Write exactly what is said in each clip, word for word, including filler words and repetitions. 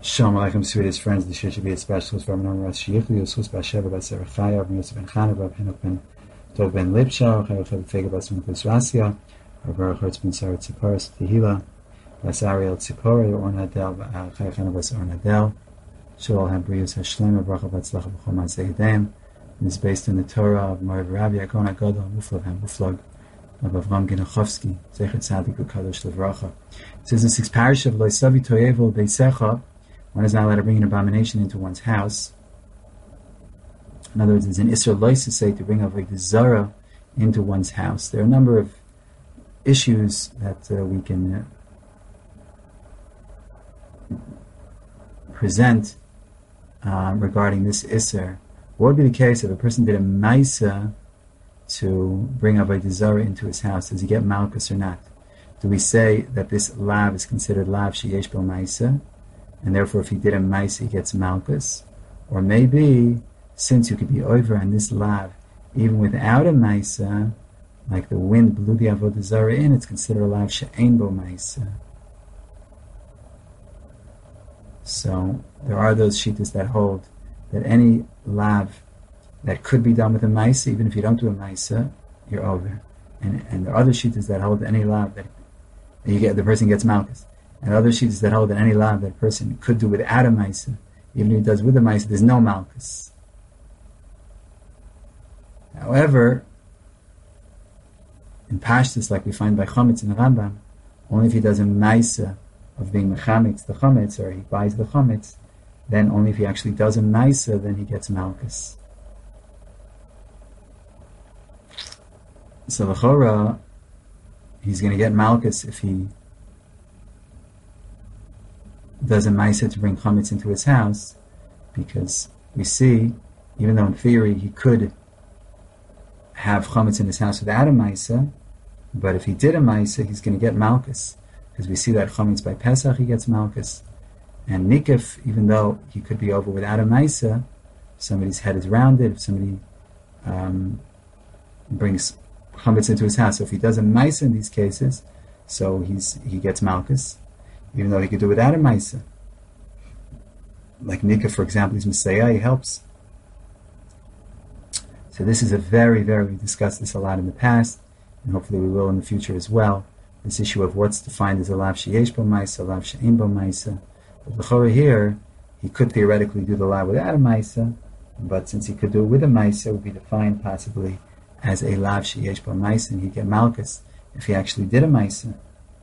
Shalom Aleichem, sweetest friends. The shir should be a specialist for Rabbi Ras Shichli, Yosef Basheva, Baser Chaya, Rabbi Yosef Ben Chana, Rabbi Henoch Ben Dov Ben Lipsha, Rabbi Chav Fega Bas Minchus Rasya, Rabbi Baruch Hertz Ben Sarah Tziporis Tehila, Bas Ariel Tzipori, Orna Del, Chaya Chana Bas Orna Del, Shalom Habrius Hashlem, Baruch Batzlach B'chol Ma'aseh Yedayim, and is based on the Torah of Moriv Rabbi Akon Agadol, Muflav Ham Muflag, of Avram Ginachovsky, Zecher Tzadik Ukadosh Levracha. It says in the sixth parish of Loisavi Toyevel Beisecha, one is not allowed to bring an abomination into one's house. In other words, it's an Isser Lois to say to bring a Zara into one's house. There are a number of issues that uh, we can uh, present uh, regarding this Isser. What would be the case if a person did a Maisa to bring Avodah Zara into his house? Does he get Malchus or not? Do we say that this Lav is considered Lav Sheyesh Bel Maisa, and therefore if he did a Maisa he gets Malchus? Or maybe, since you could be over on this Lav even without a Maisa, like the wind blew the Avodah Zara in, it's considered a Lav She'ein Bo Maisa. So there are those shittas that hold that any Lav that could be done with a Maisa, even if you don't do a Maisa, you're over. And and there are other shittas that hold that any Lav that you get, the person gets Malchus. And other shittas that hold that any Lav that a person could do without a Maisa, even if he does with a Maisa, there's no Malchus. However, in Pashtus, like we find by Chometz in the Rambam, only if he does a Maisa of being Mechametz the Chometz, or he buys the Chometz, then only if he actually does a Maisa, then he gets Malchus. So l'chora, he's going to get Malchus if he does a Maisa to bring Chametz into his house, because we see, even though in theory he could have Chametz in his house without a Maisa, but if he did a Maisa, he's going to get Malchus, because we see that Chametz by Pesach he gets Malchus, and Nikif, even though he could be over without a Maisa, somebody's head is rounded, if somebody um, brings Chametz into his house. So if he does a Maisa in these cases, so he's he gets Malchus, even though he could do without a Maisa. Like Nika, for example, he's Messiah, he helps. So this is a very, very, we discussed this a lot in the past, and hopefully we will in the future as well, this issue of what's defined as a Lav Sheyesh Bo Maisa, Lav She'ein Bo Maisa. But l'chora here, he could theoretically do the Lav without a Maisa, but since he could do it with a Maisa, it would be defined possibly as a Lav Sheyesh Bo Maisa, and he'd get Malchus if he actually did a Maisa.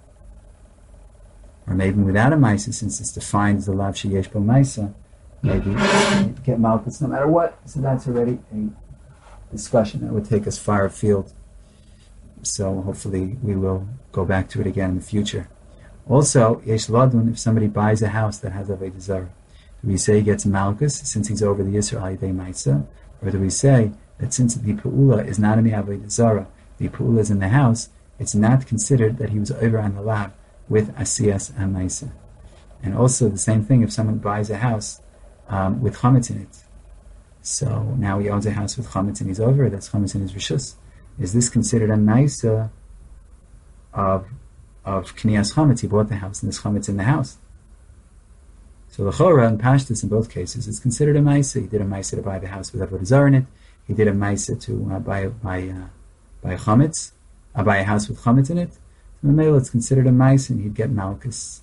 Or maybe without a Maisa, since it's defined as a Lav Sheyesh Bo Maisa, maybe he'd get Malchus no matter what. So that's already a discussion that would take us far afield. So hopefully we will go back to it again in the future. Also, Yesh Ladun, if somebody buys a house that has Avodah Zarah, do we say he gets Malchus since he's over the Yisra Al Yidei Maisa? Or do we say that since the Pu'ula is not in the Avodah Zarah, the Pu'ula is in the house, it's not considered that he was over on the Lav with Asiyas HaMaisa? And also the same thing if someone buys a house um, with Chametz in it. So now he owns a house with Chametz and he's over, that's Chametz in his Rishus. Is this considered a Maisa of of Kniyas Chametz? He bought the house and there's Chametz in the house. So the Chora and Pashtus in both cases is considered a Maisa. He did a Maisa to buy the house with Avodah Zarah in it. He did a Maisa to uh, buy buy uh, buy Chametz, uh, buy a house with Chametz in it. So the male, it's considered a Maisa, and he'd get Malchus.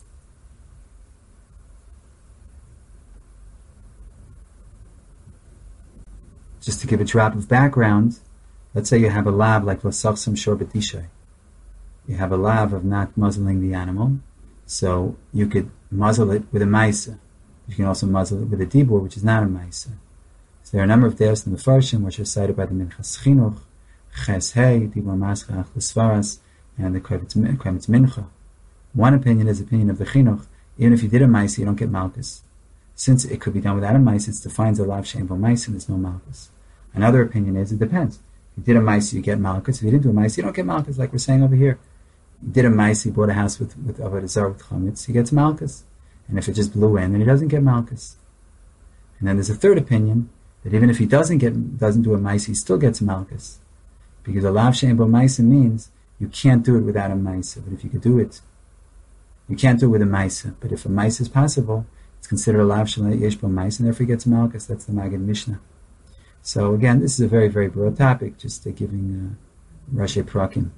Just to give a drop of background, let's say you have a lav like Lasachsam Shor B'Tishay. You have a lav of not muzzling the animal, so you could muzzle it with a Maisa. You can also muzzle it with a Dibur, which is not a Maisa. So there are a number of deos in the Farshim which are cited by the Minchas Chinuch, Ches Hei, Dibur Maschach, the Svaras, and the Krevetz Mincha. One opinion is the opinion of the Chinuch. Even if you did a Maisa, you don't get Malchus. Since it could be done without a Maisa, it's defined as a Lav She'ein Bo Maisa, and there's no Malchus. Another opinion is, it depends. If you did a Maisa, you get Malchus. If you didn't do a Maisa, you don't get Malchus, like we're saying over here. You did a Maisa, he bought a house with, with Avodah Zarah with Chametz, he gets Malchus. And if it just blew in, then he doesn't get Malchus. And then there's a third opinion, that even if he doesn't get doesn't do a Maisa, he still gets Malchus. Because a Lav She'ein Bo Maisa means you can't do it without a Maisa. But if you could do it, you can't do it with a Maisa. But if a Maisa is possible, it's it's considered a lav shel yesh bo ma'isa, and therefore he gets malchus. That's the Maggid Mishnah. So again, this is a very, very broad topic, just uh, giving uh, Rashi Prakim.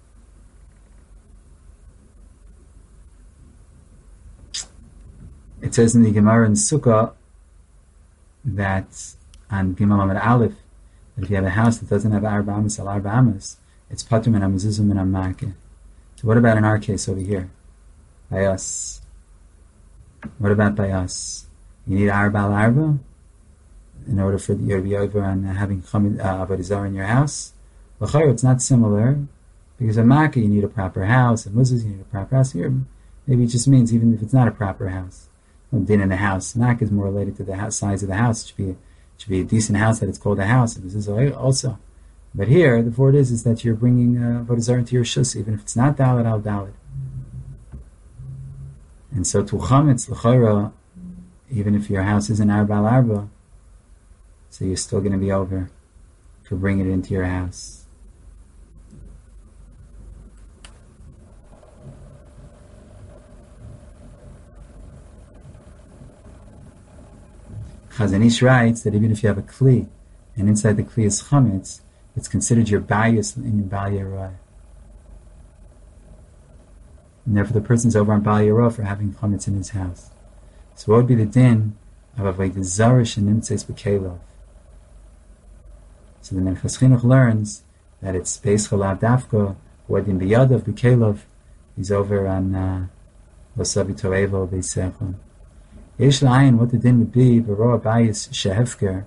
It says in the Gemara in Sukkah that on Gimel Amud Aleph, that if you have a house that doesn't have Arba Amas al Arba Amas, it's Patur min HaMezuzah min HaMakeh. So what about in our case over here? By us. What about by us? You need Arba al Arba in order for you to be over on uh, having Avodah uh, Zarah in your house? L'chayr, it's not similar, because a Makkah you need a proper house, a Muzuz you need a proper house. Here, maybe it just means even if it's not a proper house. No din in the house. Makkah is more related to the house, size of the house. It should be, it should be a decent house that it's called a house. And this is also. But here, the word is, is that you're bringing uh, Avodah Zarah into your shus, even if it's not Dalet al Dalet. And so, to Chametz, l'chayra, even if your house isn't Arba al Arba, so you're still going to be over to bring it into your house. Chazon Ish writes that even if you have a kli, and inside the kli is chametz, it's considered your bias in your Bal Yerah. And therefore the person's over on Bal Yerah for having chametz in his house. So what would be the din of avodah zarah shenimtzeis b'kelov? So the Minchas Chinuch learns that it's beis chalav dafka, or din b'yadav b'kelov, he's over on Losavi Torevo Beisechon. Yesh la'ayin, what the din would be, v'roa bayis shehefker,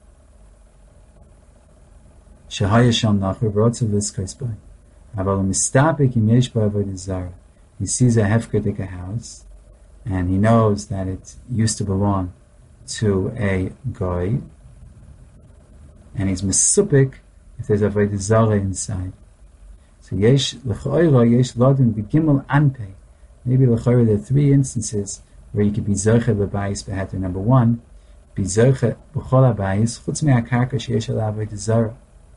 shehaya sham nachur, v'rotzav liskais by. Aval mistapik im yesh ba avodah zarah. He sees a hefkerdik, a house, and he knows that it used to belong to a goy, and he's misupik if there's avodah zarah inside. So yesh l'choira, yesh ladin b'gimel anpei. Maybe l'choira there are three instances where you could be zoche b'bayis b'heter. Number one, be zoche b'chol habayis chutz me'akarka sheyesh ala avodah zarah.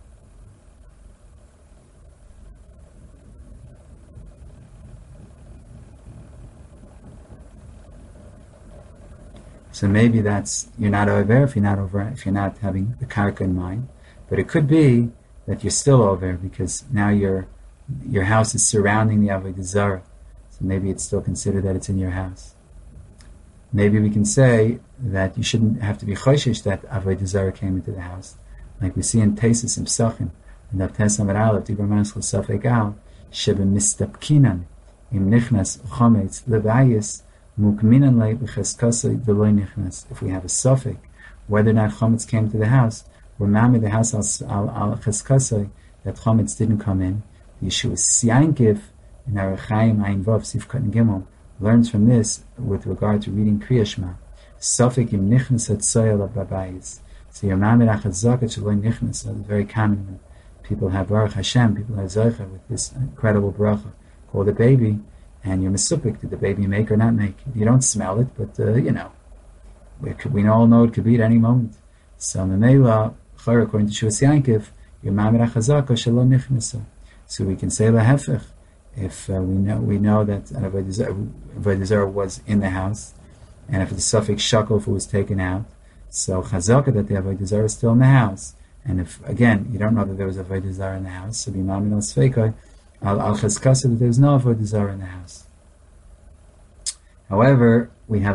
So maybe that's, you're not over if you're not over if you're not having the karka in mind, but it could be that you're still over because now your your house is surrounding the avodah zarah. So maybe it's still considered that it's in your house. Maybe we can say that you shouldn't have to be choshesh that avodah zarah came into the house, like we see in Tesis and Psachim, and that Tes Amar Aleph Dibur Manas L'Safek Al Shebe Mistapkinan Im Nichnas Chometz Lebayis Mukminan Le B'Cheskasei Deloy Nichnas. If we have a suffix whether or not chometz came to the house, we're mamid the house al al Cheskasei that chometz didn't come in. The Yeshua Siyankiv in Orach Chaim Ayin Vav Sifkat and Gimel learns from this with regard to reading Kriya Shema. Safek im nichnas at soil of babayis. So your mamid achazak at shaloi nichnas is very common when people have Baruch Hashem, people have Zocha with this incredible bracha called a baby, and you're misupik, did the baby make or not make? You don't smell it, but uh, you know, we, could, we all know it could be at any moment. So Memela, according to Shuvas Yankiv, your mamid achazak shaloi nichnas. So we can say lahefech. If uh, we know we know that avodah zarah was in the house, and if the suffix shakal, if it was taken out, so chazaka that the avodah zarah is still in the house. And if again you don't know that there was avodah zarah in the house, so be mamin al sfeikoi al al chazkasa that there was no avodah zarah in the house. However, we have